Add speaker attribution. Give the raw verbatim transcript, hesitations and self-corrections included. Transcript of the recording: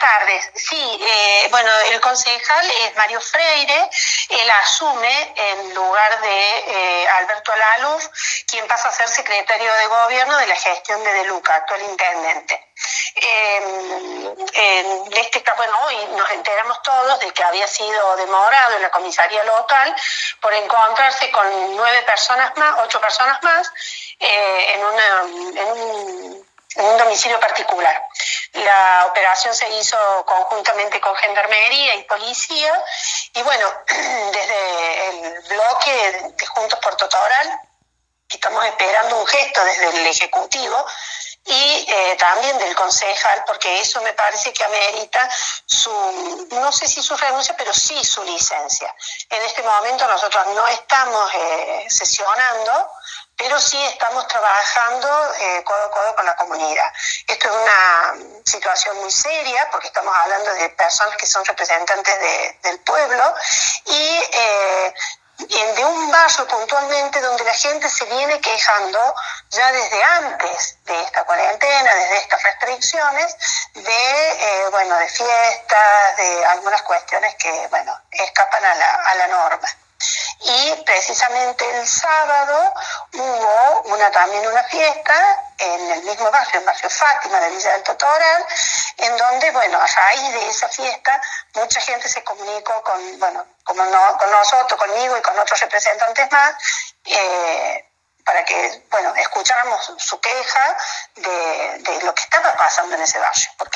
Speaker 1: tardes. Sí, eh, bueno, el concejal es Mario Freire. Él asume en lugar de eh, Alberto Alaluf, quien pasa a ser secretario de gobierno de la gestión de De Luca, actual intendente. Eh, en este caso, bueno, hoy nos enteramos todos de que había sido demorado en la comisaría local por encontrarse con nueve personas más, ocho personas más, eh, en, una, en, un, en un domicilio particular. La operación se hizo conjuntamente con Gendarmería y Policía, y bueno, desde el bloque de Juntos por Totoral estamos esperando un gesto desde el Ejecutivo y eh, también del concejal, porque eso me parece que amerita su, no sé si su renuncia, pero sí su licencia. En este momento nosotros no estamos eh, sesionando, pero sí estamos trabajando eh, codo a codo con la comunidad. Esto es una situación muy seria, porque estamos hablando de personas que son representantes de, del pueblo, y eh, de un barrio puntualmente donde la gente se viene quejando ya desde antes de esta cuarentena, desde estas restricciones, de eh, bueno, de fiestas, de algunas cuestiones que bueno, escapan a la, a la norma. Y precisamente el sábado hubo una, también una fiesta en el mismo barrio, el barrio Fátima de Villa del Totoral, en donde, bueno, a raíz de esa fiesta, mucha gente se comunicó con, bueno, como no, con nosotros, conmigo y con otros representantes más, eh, para que, bueno, escucháramos su queja de, de lo que estaba pasando en ese barrio. Porque